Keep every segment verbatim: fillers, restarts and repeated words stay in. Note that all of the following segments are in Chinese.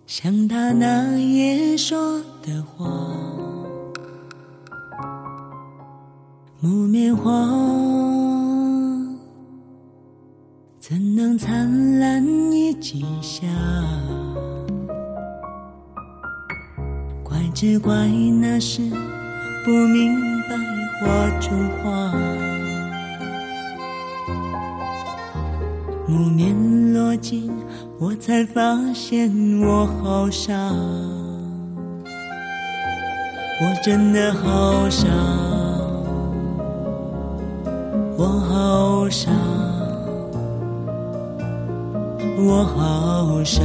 像他那夜说的话，木棉花怎能灿烂一季夏？怪只怪那时不明白花中花，木棉落尽，我才发现我好傻，我真的好傻，我好傻，我好傻。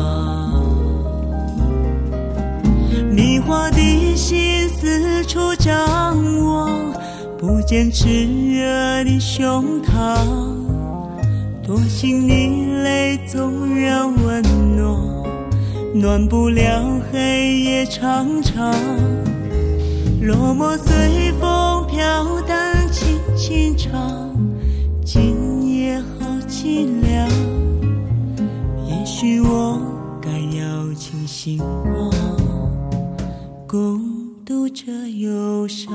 迷惑的心四处张望，不见炽热的胸膛，多情的泪纵然温暖，暖不了黑夜长长。落寞随风飘荡轻轻唱，今夜好凄凉，也许我该要清醒过，共度这忧伤。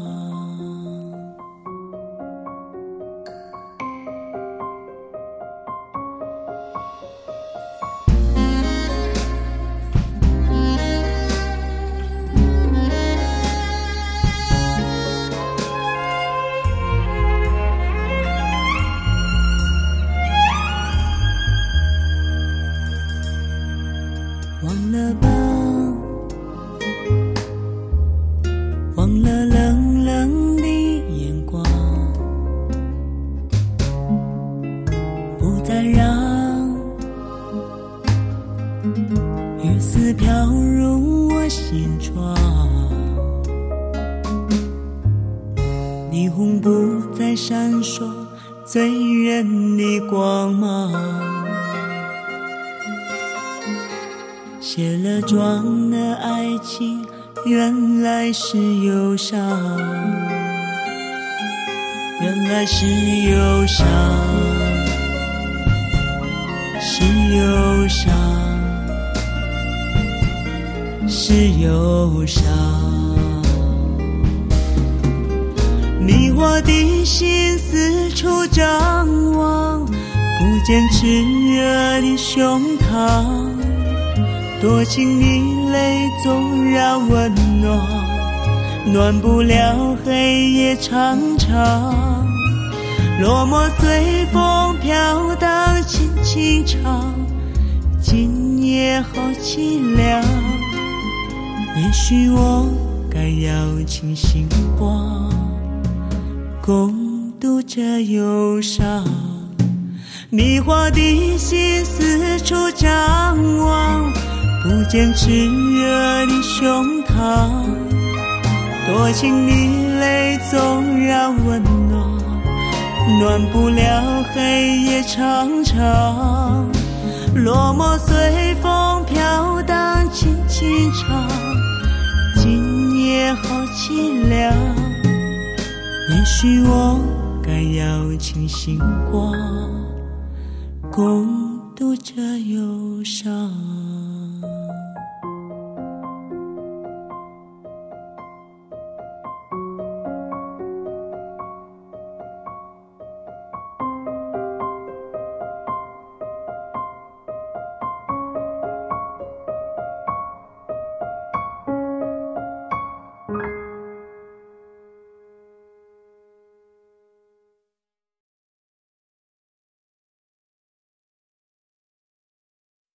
忘了吧，忘了冷冷的眼光，不再让雨丝飘入我心窗，霓虹不再闪烁醉人的光芒，卸了妆的爱情原来是忧伤，原来是忧伤，是忧伤，是忧伤。迷惑的心四处张望，不见炽热的胸膛，多情的泪纵然温暖，暖不了黑夜长长。落寞随风飘荡轻轻唱，今夜好凄凉，也许我该要清醒过，共度这忧伤。迷惑的心四处张望，不见炽热的胸膛，多情的泪纵然温暖，暖不了黑夜长长。落寞随风飘荡轻轻唱，今夜好凄凉，也许我该要清醒过，共度这忧伤。